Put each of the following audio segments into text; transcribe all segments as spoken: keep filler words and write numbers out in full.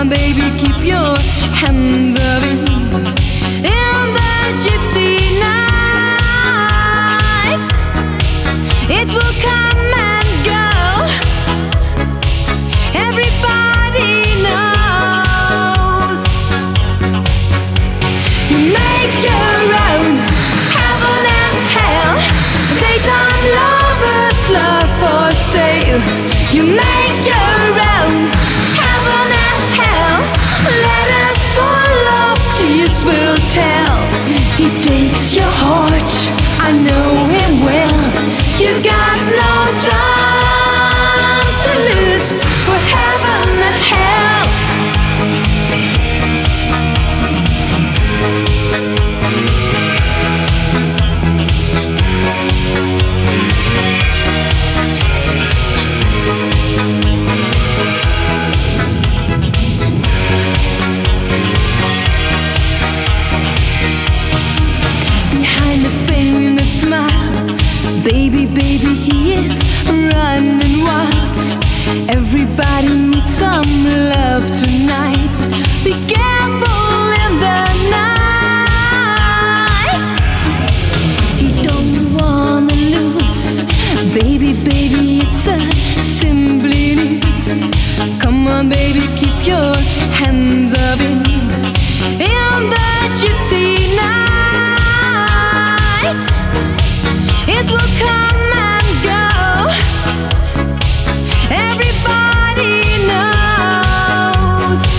on, baby, keep your hands up in, in the gypsy night. It will come and go. Everybody knows. You make your own heaven and hell. Daytime lovers, love for sale. You make your own heaven and hell. Letters full of tears will tell. He takes your heart, I know him well. You got no time to lose for heaven and hell. Behind the painted smile, baby, baby, he is running wild. Everybody needs some love tonight. Be careful in the night. He don't wanna lose. Baby, baby, it's a simply news. Come on, baby, keep your hands up in, in the gypsy night. It will come and go. Everybody knows.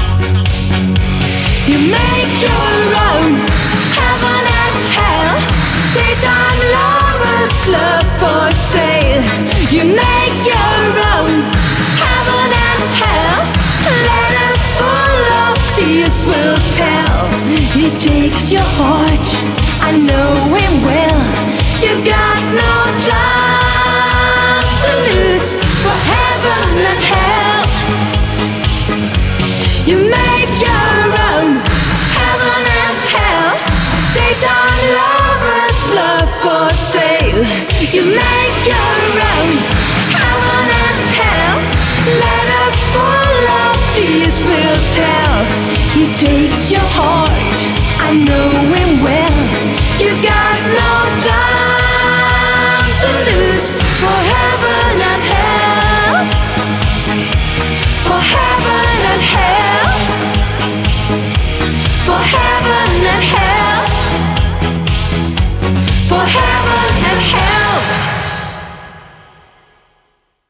You make your own heaven and hell. Daytime lovers, love for sale. You make your own heaven and hell. Letters full of tears will tell. He takes your heart, I know him well. You got no time to lose for heaven and hell. You make your own heaven and hell. Daytime lovers, love for sale. You make your own heaven and hell. Letters full of tears will tell. You take